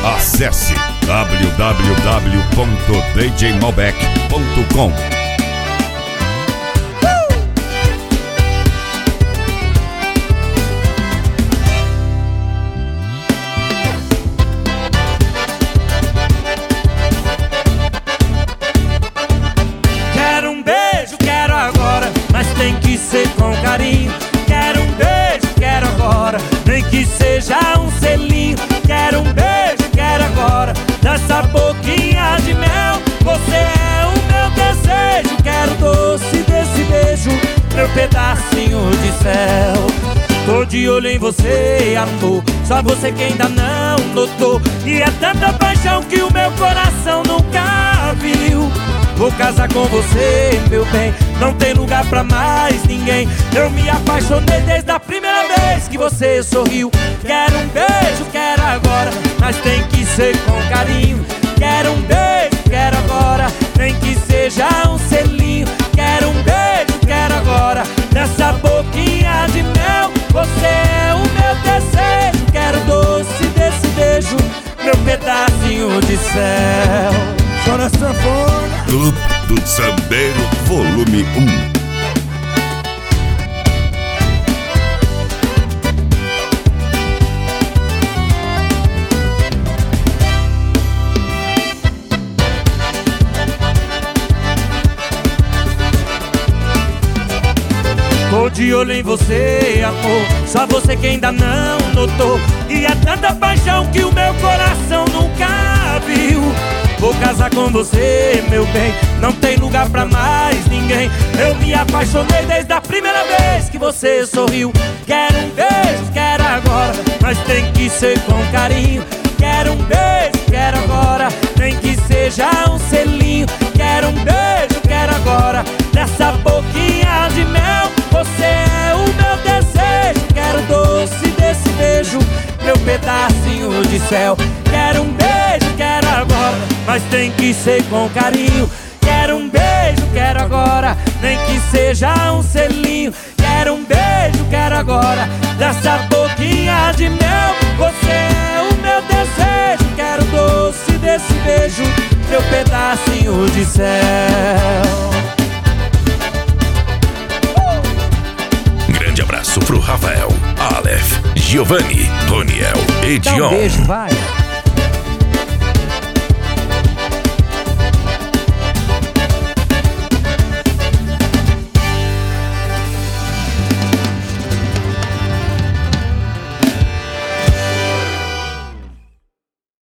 Acesse www.djmalbec.com. Quero um beijo, quero agora, mas tem que ser com carinho. Quero um beijo, quero agora, nem que seja um selinho. Quero um beijo, quero agora, dessa boquinha de mel. Você é o meu desejo, quero o doce desse beijo, meu pedacinho de céu. Tô de olho em você, amor, só você que ainda não notou. E é tanta paixão que o meu coração nunca viu. Vou casar com você, meu bem, não tem lugar pra mais ninguém. Eu me apaixonei desde a primeira vez que você sorriu. Quero um beijo, quero agora, mas tem que ser com carinho. Quero um beijo, quero agora, nem que seja um selinho. Quero um beijo, quero agora, nessa boquinha de mel. Você é o meu desejo, quero o doce desse beijo, meu pedacinho de céu. Chora sanfona. Clube do Sambeiro, volume 1. Tô de olho em você, amor, só você que ainda não notou. E é tanta paixão que o meu coração nunca viu. Vou casar com você, meu bem, não tem lugar pra mais ninguém. Eu me apaixonei desde a primeira vez que você sorriu. Quero um beijo, quero agora, mas tem que ser com carinho. Quero um beijo, quero agora, nem que seja um selinho. Quero um beijo, quero agora, nessa boquinha de mel. Você é o meu desejo, quero o doce desse beijo, meu pedacinho de céu. Quero um beijo, quero agora, mas tem que ser com carinho. Quero um beijo, quero agora, nem que seja um selinho. Quero um beijo, quero agora, dessa boquinha de mel. Você é o meu desejo, quero o doce desse beijo, meu pedacinho de céu. Grande abraço pro Rafael, Aleph, Giovanni, Roniel e Dá um Dion. beijo, vai.